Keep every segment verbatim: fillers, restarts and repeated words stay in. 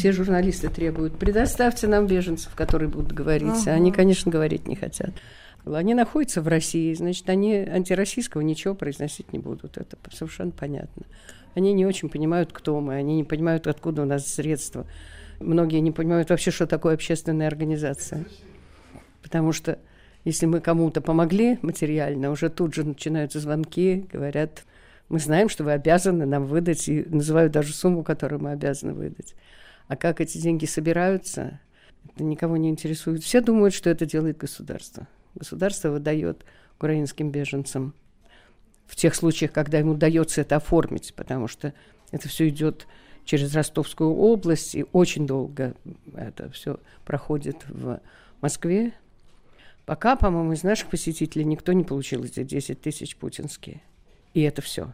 Все журналисты требуют: предоставьте нам беженцев, которые будут говорить. Ага. Они, конечно, говорить не хотят. Они находятся в России, значит, они антироссийского ничего произносить не будут. Это совершенно понятно. Они не очень понимают, кто мы, они не понимают, откуда у нас средства. Многие не понимают вообще, что такое общественная организация. Потому что если мы кому-то помогли материально, уже тут же начинаются звонки, говорят: мы знаем, что вы обязаны нам выдать, и называют даже сумму, которую мы обязаны выдать. А как эти деньги собираются, это никого не интересует. Все думают, что это делает государство. Государство выдает украинским беженцам в тех случаях, когда ему удается это оформить, потому что это все идет через Ростовскую область, и очень долго это все проходит в Москве. Пока, по-моему, из наших посетителей никто не получил эти десять тысяч путинские. И это все.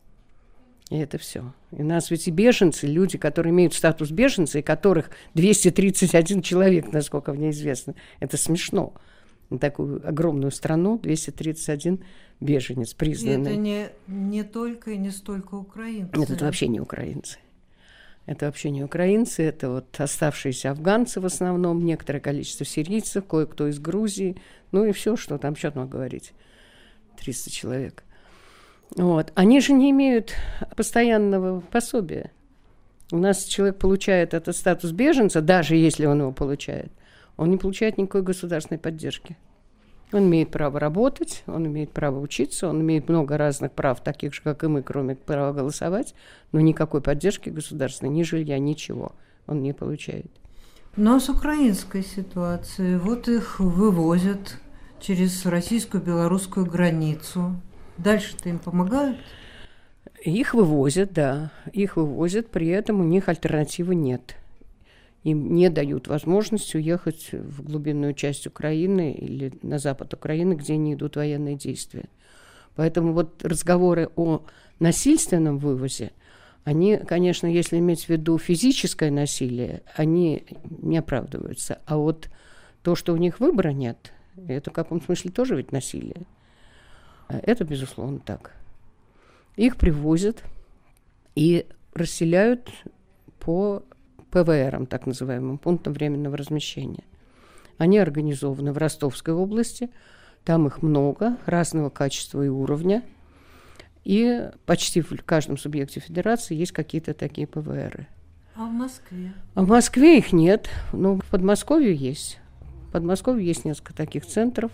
И это все. И у нас ведь и беженцы, люди, которые имеют статус беженца, и которых двести тридцать один человек, насколько мне известно. Это смешно. На такую огромную страну двести тридцать один беженец признанный. И это не, не только и не столько украинцы. Нет, это вообще не украинцы. Это вообще не украинцы, это вот оставшиеся афганцы в основном, некоторое количество сирийцев, кое-кто из Грузии, ну и все, что там, что там говорить, триста человек. Вот. Они же не имеют постоянного пособия. У нас человек получает этот статус беженца, даже если он его получает, он не получает никакой государственной поддержки. Он имеет право работать, он имеет право учиться, он имеет много разных прав, таких же, как и мы, кроме права голосовать, но никакой поддержки государственной, ни жилья, ничего он не получает. Но с украинской ситуацией, вот их вывозят через российско-белорусскую границу. Дальше-то им помогают? Их вывозят, да, их вывозят, при этом у них альтернативы нет. Им не дают возможность уехать в глубинную часть Украины или на запад Украины, где не идут военные действия. Поэтому вот разговоры о насильственном вывозе, они, конечно, если иметь в виду физическое насилие, они не оправдываются. А вот то, что у них выбора нет, это в каком-то смысле тоже ведь насилие. Это, безусловно, так. Их привозят и расселяют по пэ вэ эрам, так называемым, пунктам временного размещения. Они организованы в Ростовской области, там их много, разного качества и уровня, и почти в каждом субъекте федерации есть какие-то такие пэ вэ эры. А в Москве? А в Москве их нет, но в Подмосковье есть. В Подмосковье есть несколько таких центров,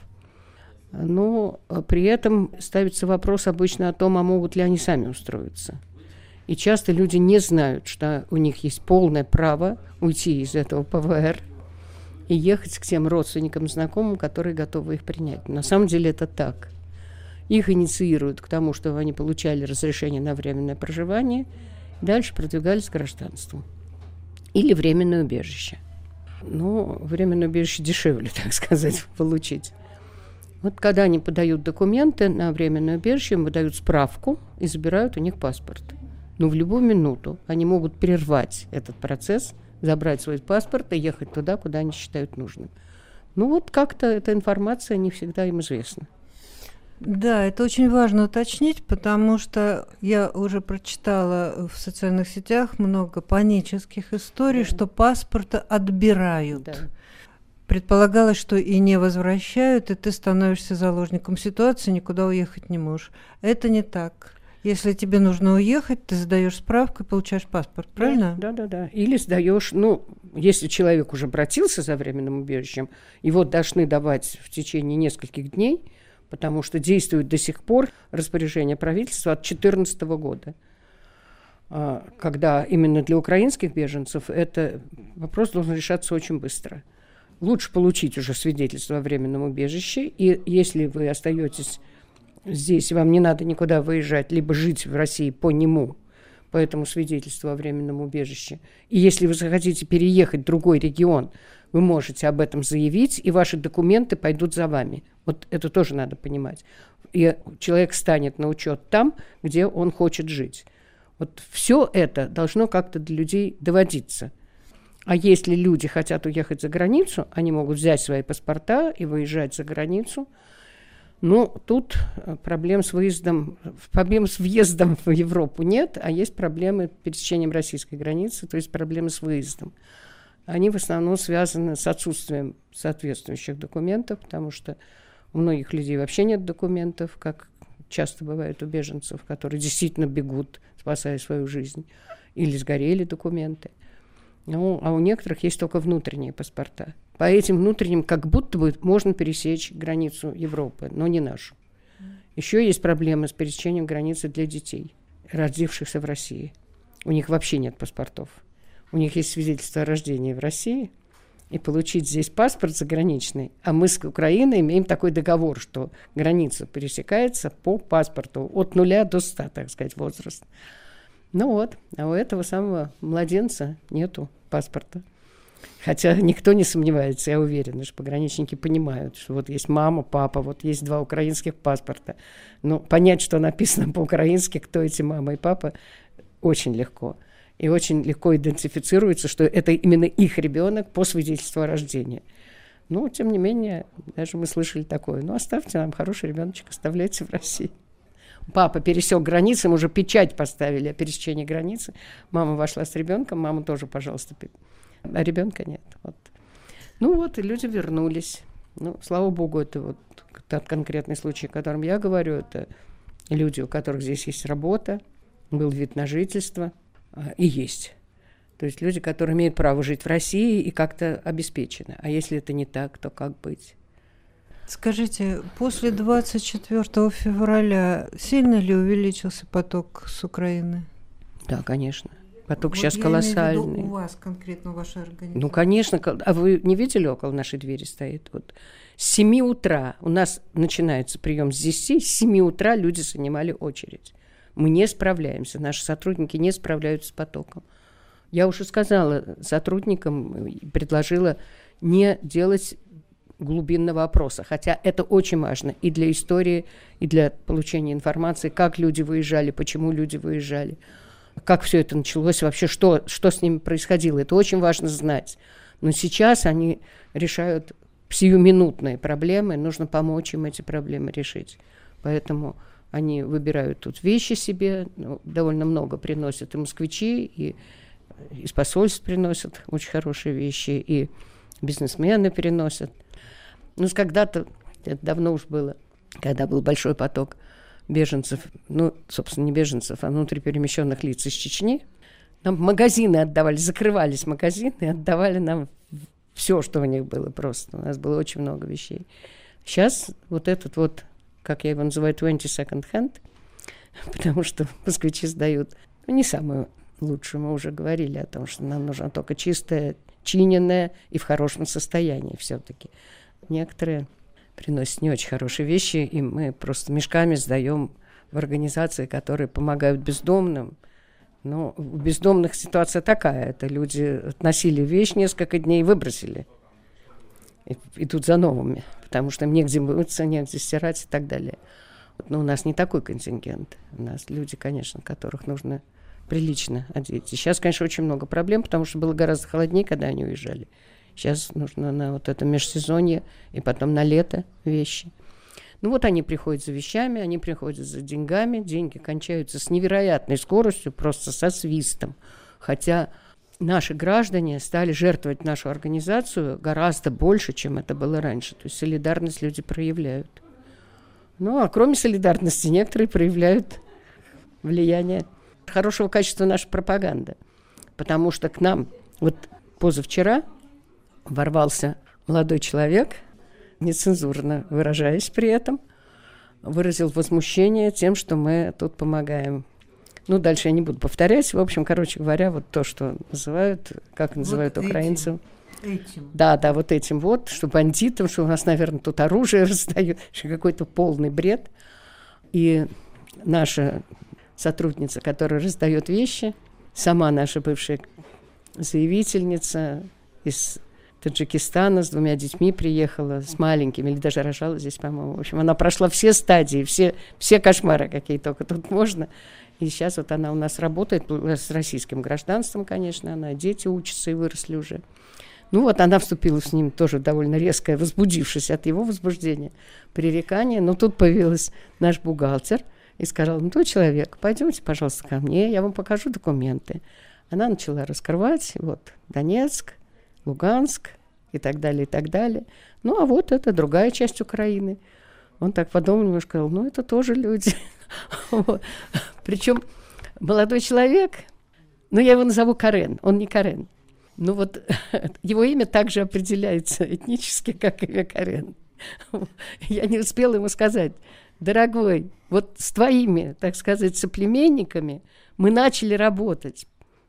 но при этом ставится вопрос обычно о том, а могут ли они сами устроиться. И часто люди не знают, что у них есть полное право уйти из этого пэ вэ эр и ехать к тем родственникам, знакомым, которые готовы их принять. На самом деле это так. Их инициируют к тому, чтобы они получали разрешение на временное проживание, и дальше продвигались к гражданству. Или временное убежище. Но временное убежище дешевле, так сказать, получить. Вот когда они подают документы на временное убежище, им выдают справку и забирают у них паспорт. Но в любую минуту они могут прервать этот процесс, забрать свой паспорт и ехать туда, куда они считают нужным. Ну вот как-то эта информация не всегда им известна. Да, это очень важно уточнить, потому что я уже прочитала в социальных сетях много панических историй, да, что паспорты отбирают. Да. Предполагалось, что и не возвращают, и ты становишься заложником ситуации, никуда уехать не можешь. Это не так. Если тебе нужно уехать, ты сдаешь справку и получаешь паспорт, правильно? Да, да, да. Или сдаешь, ну, если человек уже обратился за временным убежищем, его должны давать в течение нескольких дней, потому что действует до сих пор распоряжение правительства от две тысячи четырнадцатого года, когда именно для украинских беженцев этот вопрос должен решаться очень быстро. Лучше получить уже свидетельство о временном убежище, и если вы остаетесь здесь, вам не надо никуда выезжать, либо жить в России по нему, по этому свидетельству о временном убежище. И если вы захотите переехать в другой регион, вы можете об этом заявить, и ваши документы пойдут за вами. Вот это тоже надо понимать. И человек станет на учет там, где он хочет жить. Вот все это должно как-то для людей доводиться. А если люди хотят уехать за границу, они могут взять свои паспорта и выезжать за границу. Ну, тут проблем с выездом, проблем с въездом в Европу нет, а есть проблемы с пересечением российской границы, то есть проблемы с выездом. Они в основном связаны с отсутствием соответствующих документов, потому что у многих людей вообще нет документов, как часто бывает у беженцев, которые действительно бегут, спасая свою жизнь, или сгорели документы. Ну, а у некоторых есть только внутренние паспорта. По этим внутренним как будто бы можно пересечь границу Европы, но не нашу. Еще есть проблемы с пересечением границы для детей, родившихся в России. У них вообще нет паспортов. У них есть свидетельство о рождении в России, и получить здесь паспорт заграничный. А мы с Украиной имеем такой договор, что граница пересекается по паспорту от нуля до ста, так сказать, возраст. Ну вот, а у этого самого младенца нету паспорта. Хотя никто не сомневается, я уверена, что пограничники понимают, что вот есть мама, папа, вот есть два украинских паспорта. Но понять, что написано по-украински, кто эти мама и папа, очень легко. И очень легко идентифицируется, что это именно их ребенок по свидетельству о рождении. Но, тем не менее, даже мы слышали такое: ну, оставьте нам хороший ребеночек, оставляйте в России. Папа пересек границу, ему уже печать поставили о пересечении границы. Мама вошла с ребенком, мама тоже, пожалуйста, а ребенка нет. Вот. Ну вот, и люди вернулись. Ну, слава богу, это вот тот конкретный случай, о котором я говорю, это люди, у которых здесь есть работа, был вид на жительство, и есть. То есть люди, которые имеют право жить в России и как-то обеспечены. А если это не так, то как быть? Скажите, после двадцать четвёртого февраля сильно ли увеличился поток с Украины? Да, конечно. Поток вот сейчас я колоссальный. Имею в виду у вас конкретно, у вашей организации. Ну, конечно. А вы не видели, около нашей двери стоит? Вот с семи утра у нас начинается прием с десяти, с семи утра люди занимали очередь. Мы не справляемся, наши сотрудники не справляются с потоком. Я уже сказала сотрудникам, предложила не делать глубинного опроса, хотя это очень важно и для истории, и для получения информации, как люди выезжали, почему люди выезжали, как все это началось, вообще что, что с ними происходило. Это очень важно знать. Но сейчас они решают сиюминутные проблемы, нужно помочь им эти проблемы решить. Поэтому они выбирают тут вещи себе, ну, довольно много приносят и москвичи, и из посольств приносят очень хорошие вещи, и бизнесмены приносят. Ну, когда-то, это давно уж было, когда был большой поток беженцев, ну, собственно, не беженцев, а внутриперемещенных лиц из Чечни, нам магазины отдавали, закрывались магазины и отдавали нам все, что у них было просто. У нас было очень много вещей. Сейчас вот этот вот, как я его называю, двадцать second hand, потому что москвичи сдают, ну, не самую лучшую, мы уже говорили о том, что нам нужно только чистое, чиненное и в хорошем состоянии все-таки. Некоторые приносят не очень хорошие вещи, и мы просто мешками сдаем в организации, которые помогают бездомным. Но у бездомных ситуация такая. Это люди относили вещь несколько дней и выбросили. И идут за новыми, потому что им негде мыться, негде стирать и так далее. Но у нас не такой контингент. У нас люди, конечно, которых нужно прилично одеть. И сейчас, конечно, очень много проблем, потому что было гораздо холоднее, когда они уезжали. Сейчас нужно на вот это межсезонье и потом на лето вещи. Ну вот они приходят за вещами, они приходят за деньгами. Деньги кончаются с невероятной скоростью, просто со свистом. Хотя наши граждане стали жертвовать нашу организацию гораздо больше, чем это было раньше. То есть солидарность люди проявляют. Ну, а кроме солидарности некоторые проявляют влияние хорошего качества нашей пропаганды. Потому что к нам вот позавчера ворвался молодой человек, нецензурно выражаясь при этом, выразил возмущение тем, что мы тут помогаем. Ну, дальше я не буду повторять. В общем, короче говоря, вот то, что называют, как называют вот украинцев. Этим. этим. Да, да, вот этим вот, что бандитам, что у нас, наверное, тут оружие раздают, что какой-то полный бред. И наша сотрудница, которая раздает вещи, сама наша бывшая заявительница из Таджикистана с двумя детьми приехала, с маленькими, или даже рожала здесь, по-моему. В общем, она прошла все стадии, все, все кошмары, какие только тут можно. И сейчас вот она у нас работает с российским гражданством, конечно, она, дети учатся и выросли уже. Ну вот она вступила с ним тоже довольно резкое, возбудившись от его возбуждения, пререкание. Но тут появился наш бухгалтер и сказал: ну, то человек, пойдемте, пожалуйста, ко мне, я вам покажу документы. Она начала раскрывать, вот, Донецк, Луганск и так далее, и так далее. Ну, а вот это другая часть Украины. Он так подумал немножко, сказал: ну, это тоже люди. Причем молодой человек, ну, я его назову Карен, он не Карен. Ну, вот его имя также определяется этнически, как имя Карен. Я не успела ему сказать: дорогой, вот с твоими, так сказать, соплеменниками мы начали работать.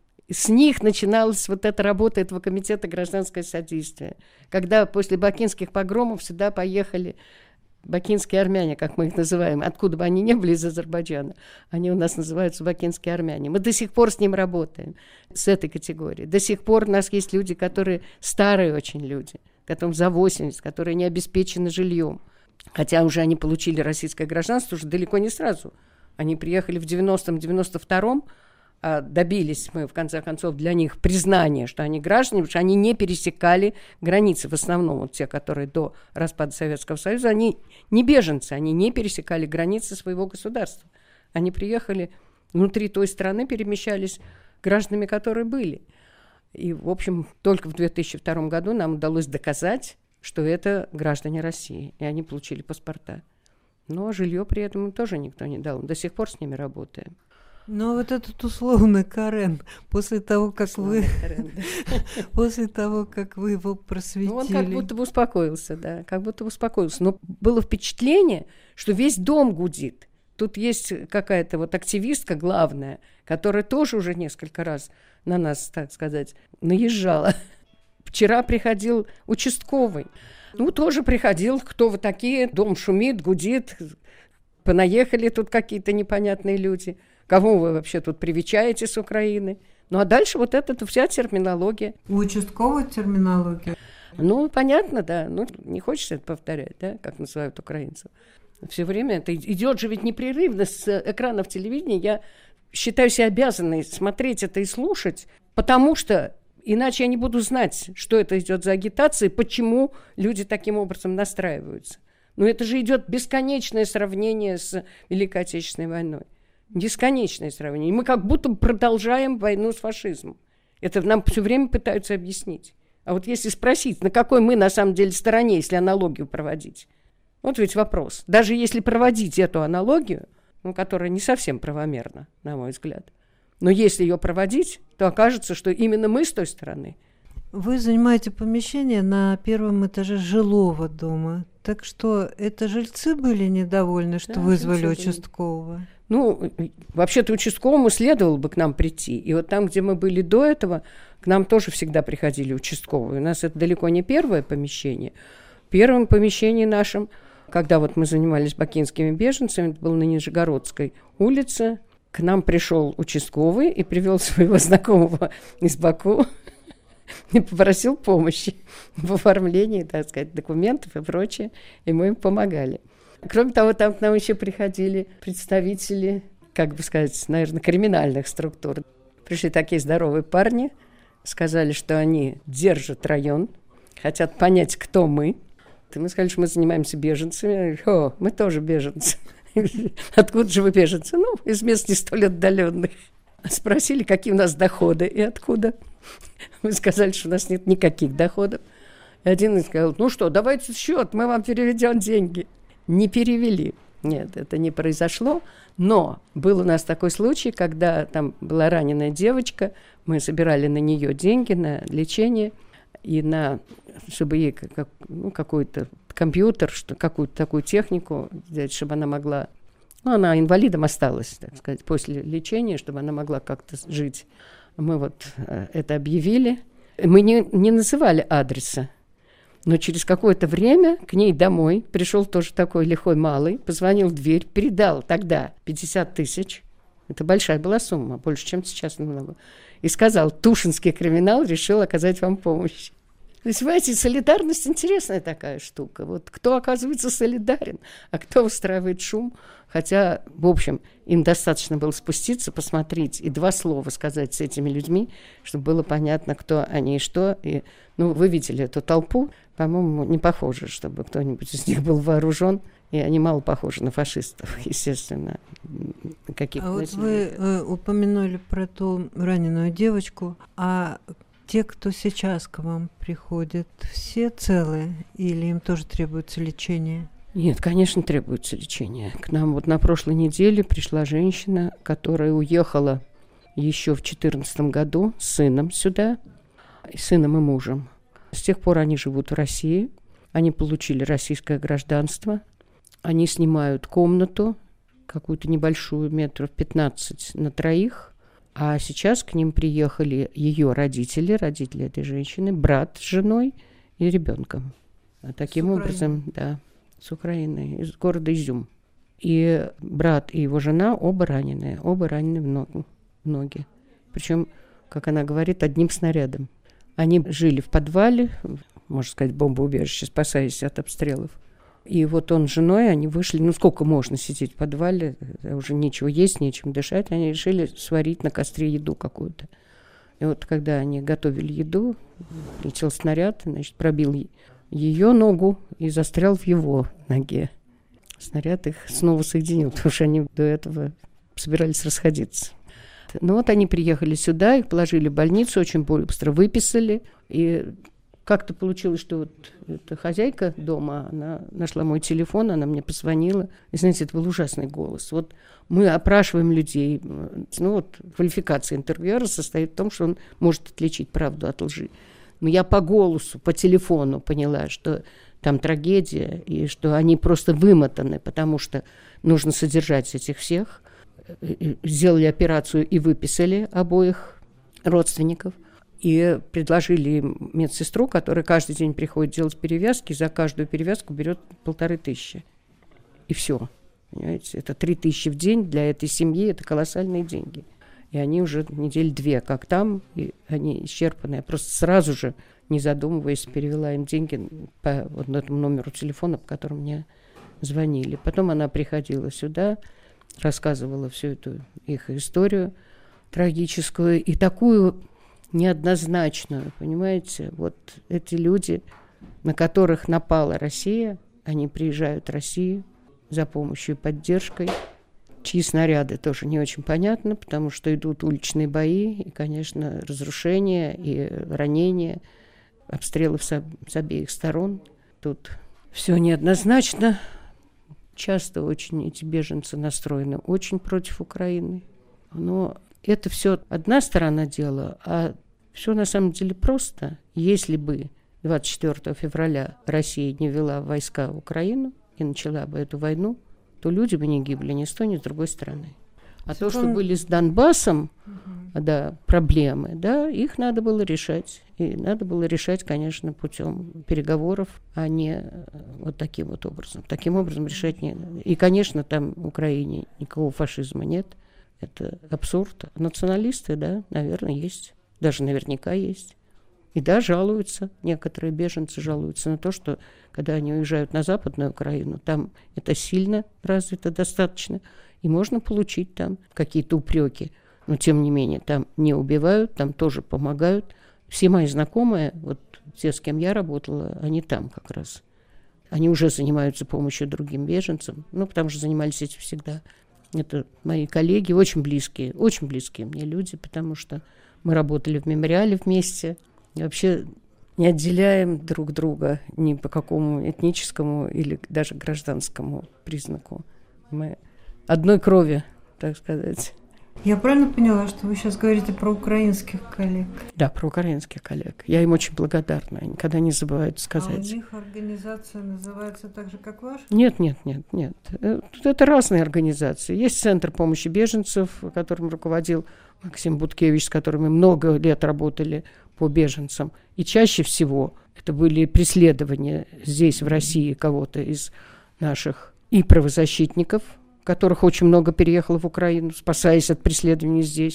С них начиналась вот эта работа этого комитета «Гражданское содействие», когда после бакинских погромов сюда поехали бакинские армяне, как мы их называем, откуда бы они ни были, из Азербайджана. Они у нас называются бакинские армяне. Мы до сих пор с ним работаем, с этой категорией. До сих пор у нас есть люди, которые старые очень люди, которым за восемьдесят, которые не обеспечены жильем. Хотя уже они получили российское гражданство уже далеко не сразу. Они приехали в девяностом девяносто втором, а добились мы, в конце концов, для них признания, что они граждане, потому что они не пересекали границы. В основном вот те, которые до распада Советского Союза, они не беженцы, они не пересекали границы своего государства. Они приехали внутри той страны, перемещались гражданами, которые были. И, в общем, только в две тысячи втором году нам удалось доказать, что это граждане России, и они получили паспорта. Но жилье при этом им тоже никто не дал. До сих пор с ними работаем. Но вот этот условный Карен, после того, как условный вы Карен, да. после того, как вы его просветили. Ну, он как будто бы успокоился, да, как будто бы успокоился. Но было впечатление, что весь дом гудит. Тут есть какая-то вот активистка главная, которая тоже уже несколько раз на нас, так сказать, наезжала. Вчера приходил участковый. Ну, тоже приходил, кто вы такие, дом шумит, гудит, понаехали тут какие-то непонятные люди. Кого вы вообще тут привечаете с Украины? Ну, а дальше вот эта вся терминология. У участковой терминология? Ну, понятно, да. Ну, не хочется это повторять, да, как называют украинцев. Все время это идет же ведь непрерывно с экранов телевидения. Я считаю себя обязанной смотреть это и слушать, потому что иначе я не буду знать, что это идет за агитация, почему люди таким образом настраиваются. Но это же идет бесконечное сравнение с Великой Отечественной войной. Бесконечное сравнение. Мы как будто продолжаем войну с фашизмом. Это нам все время пытаются объяснить. А вот если спросить, на какой мы на самом деле стороне, если аналогию проводить, вот ведь вопрос. Даже если проводить эту аналогию, ну, которая не совсем правомерна, на мой взгляд, но если ее проводить, то окажется, что именно мы с той стороны. Вы занимаете помещение на первом этаже жилого дома. Так что это жильцы были недовольны, что да, вызвали участкового? Ну, вообще-то участковому следовало бы к нам прийти. И вот там, где мы были до этого, к нам тоже всегда приходили участковые. У нас это далеко не первое помещение. В первом помещении нашем, когда вот мы занимались бакинскими беженцами, это было на Нижегородской улице, к нам пришел участковый и привел своего знакомого из Баку и попросил помощи в оформлении, так сказать, документов и прочее, и мы им помогали. Кроме того, там к нам еще приходили представители, как бы сказать, наверное, криминальных структур. Пришли такие здоровые парни, сказали, что они держат район, хотят понять, кто мы. И мы сказали, что мы занимаемся беженцами. О, мы тоже беженцы. Откуда же вы беженцы? Ну, из мест не столь отдаленных. Спросили, какие у нас доходы и откуда. Мы сказали, что у нас нет никаких доходов. И один сказал: ну что, давайте счет, мы вам переведем деньги. Не перевели. Нет, это не произошло. Но был у нас такой случай, когда там была раненая девочка, мы собирали на нее деньги на лечение и на, чтобы ей как, ну, какой-то компьютер, что, какую-то такую технику взять, чтобы она могла... Ну, она инвалидом осталась, так сказать, после лечения, чтобы она могла как-то жить. Мы вот это объявили. Мы не, не называли адреса. Но через какое-то время к ней домой пришел тоже такой лихой малый, позвонил в дверь, передал тогда пятьдесят тысяч. Это большая была сумма, больше, чем сейчас намного. И сказал: Тушинский криминал решил оказать вам помощь. То есть, понимаете, солидарность интересная такая штука. Вот кто оказывается солидарен, а кто устраивает шум. Хотя, в общем, им достаточно было спуститься, посмотреть и два слова сказать с этими людьми, чтобы было понятно, кто они и что. И, ну, вы видели эту толпу. По-моему, не похоже, чтобы кто-нибудь из них был вооружен. И они мало похожи на фашистов, естественно. А вот вы э, упомянули про ту раненую девочку. А те, кто сейчас к вам приходят, все целые или им тоже требуется лечение? Нет, конечно, требуется лечение. К нам вот на прошлой неделе пришла женщина, которая уехала еще в две тысячи четырнадцатом году с сыном сюда, сыном и мужем. С тех пор они живут в России, они получили российское гражданство, они снимают комнату, какую-то небольшую, метров пятнадцать на троих, а сейчас к ним приехали ее родители, родители этой женщины, брат с женой и ребенком. А таким образом, да, с Украины, из города Изюм. И брат и его жена оба раненые, оба ранены в ногу, в ноги. Причем, как она говорит, одним снарядом. Они жили в подвале, можно сказать, бомбоубежище, спасаясь от обстрелов. И вот он с женой, они вышли, ну сколько можно сидеть в подвале, уже нечего есть, нечем дышать, они решили сварить на костре еду какую-то. И вот когда они готовили еду, летел снаряд, значит, пробил ее ногу и застрял в его ноге. Снаряд их снова соединил, потому что они до этого собирались расходиться. Ну вот они приехали сюда, их положили в больницу, очень быстро выписали. И как-то получилось, что вот эта хозяйка дома, она нашла мой телефон, она мне позвонила. И знаете, это был ужасный голос. Вот мы опрашиваем людей. Ну вот квалификация интервьюера состоит в том, что он может отличить правду от лжи. Но я по голосу, по телефону поняла, что там трагедия, и что они просто вымотаны, потому что нужно содержать этих всех. Сделали операцию и выписали обоих родственников. И предложили им медсестру, которая каждый день приходит делать перевязки, за каждую перевязку берет полторы тысячи. И все. Понимаете, это три тысячи в день для этой семьи, это колоссальные деньги. И они уже недели две как там, и они исчерпаны. Я просто сразу же, не задумываясь, перевела им деньги по вот этому номеру телефона, по которому мне звонили. Потом она приходила сюда, рассказывала всю эту их историю трагическую и такую неоднозначную, понимаете? Вот эти люди, на которых напала Россия, они приезжают в Россию за помощью и поддержкой, чьи снаряды тоже не очень понятно, потому что идут уличные бои, и, конечно, разрушения и ранения, обстрелы с, с обеих сторон. Тут все неоднозначно. Часто очень эти беженцы настроены очень против Украины. Но это все одна сторона дела, а все на самом деле просто. Если бы двадцать четвёртого февраля Россия не ввела войска в Украину и начала бы эту войну, то люди бы не гибли ни с той, ни с другой стороны. А все то, что были с Донбассом, угу. да, проблемы, да, их надо было решать. И надо было решать, конечно, путем переговоров, а не вот таким вот образом. Таким образом решать не надо. И, конечно, там в Украине никакого фашизма нет. Это абсурд. Националисты, да, наверное, есть. Даже наверняка есть. И да, жалуются, некоторые беженцы жалуются на то, что когда они уезжают на Западную Украину, там это сильно развито достаточно, и можно получить там какие-то упреки. Но, тем не менее, там не убивают, там тоже помогают. Все мои знакомые, вот те, с кем я работала, они там как раз. Они уже занимаются помощью другим беженцам, ну, потому что занимались этим всегда. Это мои коллеги, очень близкие, очень близкие мне люди, потому что мы работали в мемориале вместе. И вообще не отделяем друг друга ни по какому этническому или даже гражданскому признаку. Мы одной крови, так сказать. Я правильно поняла, что вы сейчас говорите про украинских коллег? Да, про украинских коллег. Я им очень благодарна, они никогда не забывают сказать. А у них организация называется так же, как ваша? Нет, нет, нет, нет. Это разные организации. Есть Центр помощи беженцев, которым руководил Максим Буткевич, с которым мы много лет работали по беженцам. И чаще всего это были преследования здесь, в России, кого-то из наших и правозащитников, которых очень много переехало в Украину, спасаясь от преследований здесь.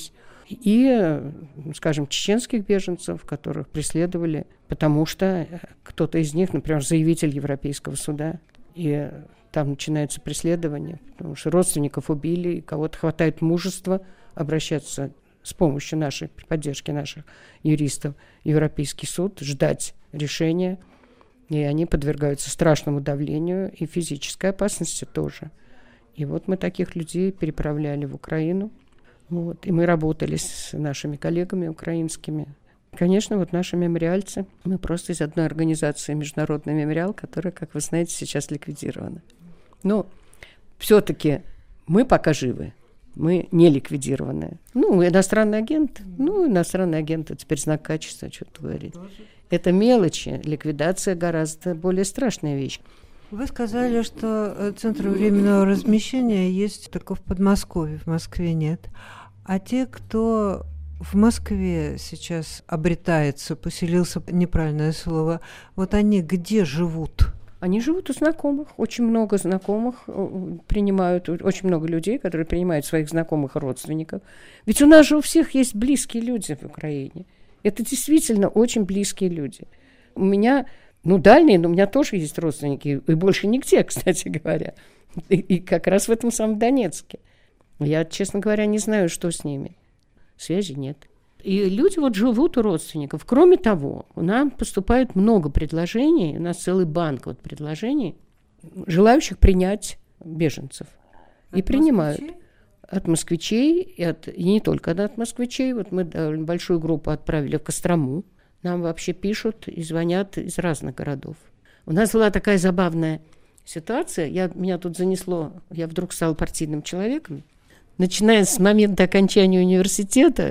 и, скажем, чеченских беженцев, которых преследовали, потому что кто-то из них, например, заявитель Европейского суда, и там начинается преследование, потому что родственников убили, и кого-то хватает мужества обращаться с помощью нашей, при поддержке наших юристов в Европейский суд, ждать решения, и они подвергаются страшному давлению и физической опасности тоже. И вот мы таких людей переправляли в Украину. Вот. И мы работали с нашими коллегами украинскими. Конечно, вот наши мемориальцы, мы просто из одной организации «Международный мемориал», которая, как вы знаете, сейчас ликвидирована. Но все-таки мы пока живы, мы не ликвидированы. Ну, иностранный агент, ну, иностранный агент, это теперь знак качества, что тут говорить. Это мелочи, ликвидация гораздо более страшная вещь. Вы сказали, что центр временного размещения есть только в Подмосковье, в Москве нет. А те, кто в Москве сейчас обретается, поселился, неправильное слово, вот они где живут? Они живут у знакомых. Очень много знакомых принимают, очень много людей, которые принимают своих знакомых и родственников. Ведь у нас же у всех есть близкие люди в Украине. Это действительно очень близкие люди. У меня, ну, дальние, но у меня тоже есть родственники, и больше нигде, кстати говоря. И, и как раз в этом самом Донецке. Я, честно говоря, не знаю, что с ними. Связи нет. И люди вот живут у родственников. Кроме того, у нас поступает много предложений, у нас целый банк вот предложений, желающих принять беженцев. И от принимают. Москвичей? От москвичей, и, от, и не только от москвичей. Вот мы большую группу отправили в Кострому. Нам вообще пишут и звонят из разных городов. У нас была такая забавная ситуация. Я, меня тут занесло, я вдруг стала партийным человеком. Начиная с момента окончания университета,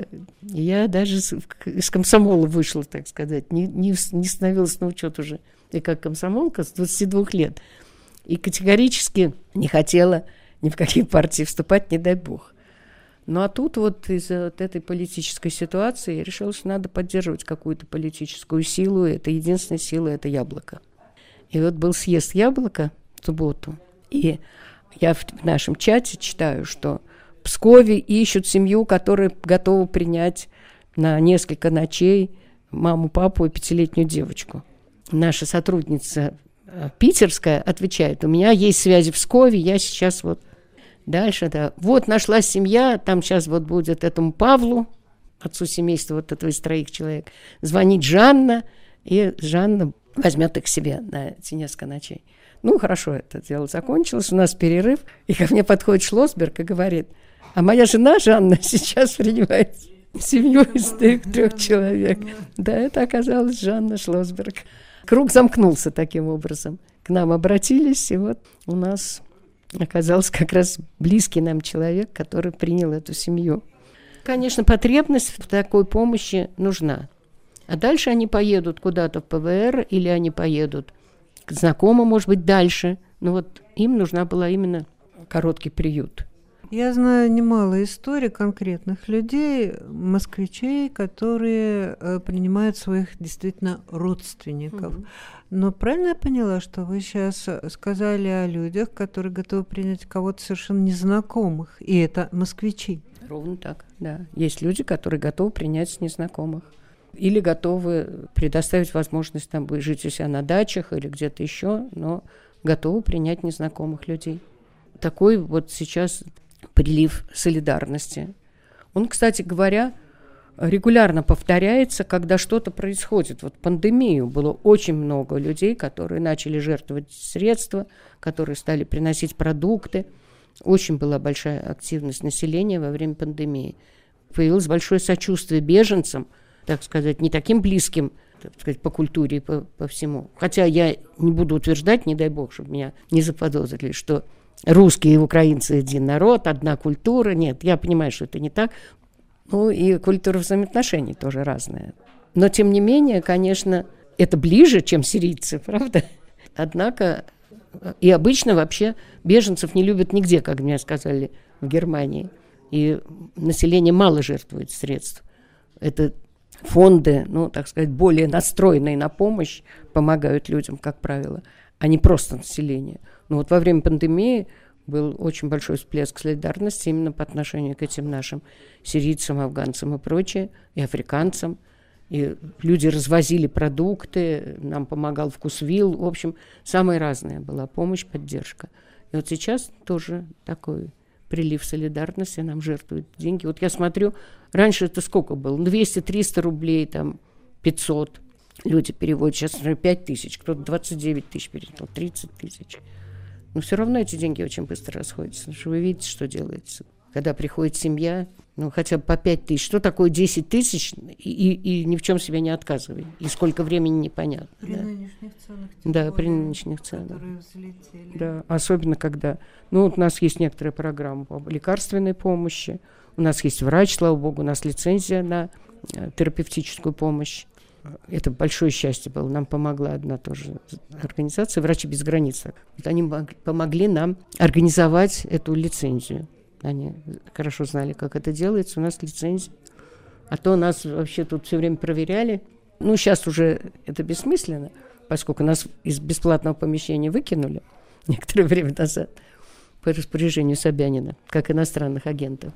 я даже из комсомола вышла, так сказать, не, не, не становилась на учет уже и как комсомолка с двадцати двух лет. И категорически не хотела ни в какие партии вступать, не дай бог. Ну а тут вот из-за вот этой политической ситуации я решила, что надо поддерживать какую-то политическую силу, и это единственная сила, это яблоко. И вот был съезд яблока в субботу, и я в, в нашем чате читаю, что в Пскове ищут семью, которая готова принять на несколько ночей маму, папу и пятилетнюю девочку. Наша сотрудница питерская отвечает: у меня есть связи в Пскове, я сейчас вот дальше, да. Вот нашла семья, там сейчас вот будет этому Павлу, отцу семейства вот этого из троих человек, звонить Жанна, и Жанна возьмет их к себе на эти несколько ночей. Ну, хорошо, это дело закончилось, у нас перерыв, и ко мне подходит Шлосберг и говорит: а моя жена Жанна сейчас принимает семью из трех, трех человек. Да, это оказалась Жанна Шлосберг. Круг замкнулся таким образом. К нам обратились, и вот у нас оказался как раз близкий нам человек, который принял эту семью. Конечно, потребность в такой помощи нужна. А дальше они поедут куда-то в ПВР, или они поедут к знакомым, может быть, дальше. Но вот им нужна была именно короткий приют. Я знаю немало историй конкретных людей, москвичей, которые э, принимают своих действительно родственников. Mm-hmm. Но правильно я поняла, что вы сейчас сказали о людях, которые готовы принять кого-то совершенно незнакомых, и это москвичи? Ровно так, да. Есть люди, которые готовы принять незнакомых. Или готовы предоставить возможность там жить у себя на дачах или где-то еще, но готовы принять незнакомых людей. Такой вот сейчас прилив солидарности. Он, кстати говоря, регулярно повторяется, когда что-то происходит. Вот пандемию было очень много людей, которые начали жертвовать средства, которые стали приносить продукты. Очень была большая активность населения во время пандемии. Появилось большое сочувствие беженцам, так сказать, не таким близким, так сказать, по культуре и по, по всему. Хотя я не буду утверждать, не дай бог, чтобы меня не заподозрили, что русские и украинцы один народ, одна культура. Нет, я понимаю, что это не так. Ну и культура взаимоотношений тоже разная. Но, тем не менее, конечно, это ближе, чем сирийцы, правда? Однако, и обычно вообще беженцев не любят нигде, как мне сказали, в Германии. И население мало жертвует средств. Это фонды, ну, так сказать, более настроенные на помощь, помогают людям, как правило, а не просто население. Но вот во время пандемии был очень большой всплеск солидарности именно по отношению к этим нашим сирийцам, афганцам и прочее, и африканцам. И люди развозили продукты, нам помогал Вкусвилл. В общем, самая разная была помощь, поддержка. И вот сейчас тоже такой прилив солидарности, нам жертвуют деньги. Вот я смотрю, раньше это сколько было? двести-триста рублей, там пятьсот. Люди переводят, сейчас, например, пять тысяч, кто-то двадцать девять тысяч перевел, тридцать тысяч. Но все равно эти деньги очень быстро расходятся. Потому что вы видите, что делается. Когда приходит семья, ну, хотя бы по пять тысяч. Что такое десять тысяч? И, и, и ни в чем себе не отказывай. И сколько времени непонятно. При да. нынешних ценах. Да, при нынешних ценах. Которые взлетели. Да, особенно когда... Ну, вот у нас есть некоторая программа по лекарственной помощи. У нас есть врач, слава богу, у нас лицензия на терапевтическую помощь. Это большое счастье было. Нам помогла одна тоже организация «Врачи без границ». Вот они помогли нам организовать эту лицензию. Они хорошо знали, как это делается. У нас лицензия. А то нас вообще тут все время проверяли. Ну, сейчас уже это бессмысленно, поскольку нас из бесплатного помещения выкинули некоторое время назад по распоряжению Собянина, как иностранных агентов.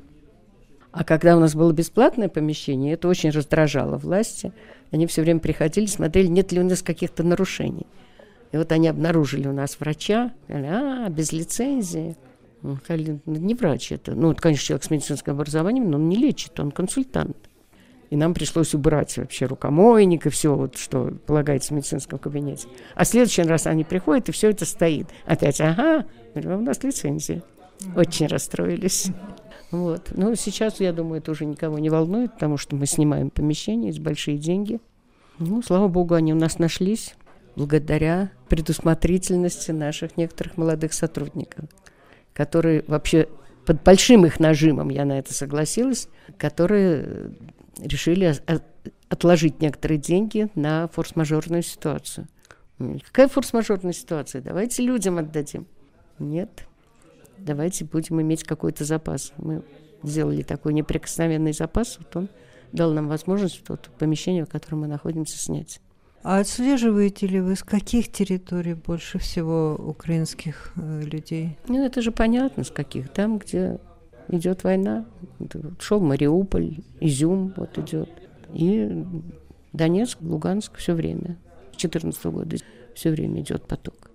А когда у нас было бесплатное помещение, это очень раздражало власти. Они все время приходили, смотрели, нет ли у нас каких-то нарушений. И вот они обнаружили у нас врача. Сказали, а, без лицензии. Сказали, не врач это. Ну, это, конечно, человек с медицинским образованием, но он не лечит, он консультант. И нам пришлось убрать вообще рукомойник и все, вот, что полагается в медицинском кабинете. А в следующий раз они приходят, и все это стоит. Опять, ага, у нас лицензия. Очень расстроились. Вот. Но сейчас, я думаю, это уже никого не волнует, потому что мы снимаем помещение, есть большие деньги. Ну, слава богу, они у нас нашлись благодаря предусмотрительности наших некоторых молодых сотрудников, которые вообще под большим их нажимом, я на это согласилась, которые решили отложить некоторые деньги на форс-мажорную ситуацию. Какая форс-мажорная ситуация? Давайте людям отдадим. Нет. Давайте будем иметь какой-то запас. Мы сделали такой неприкосновенный запас, вот он дал нам возможность вот помещение, в котором мы находимся, снять. А отслеживаете ли вы, с каких территорий больше всего украинских э, людей? Ну, это же понятно, с каких. Там, где идет война. Вот шел Мариуполь, Изюм вот идет. И Донецк, Луганск все время. С две тысячи четырнадцатого года все время идет поток.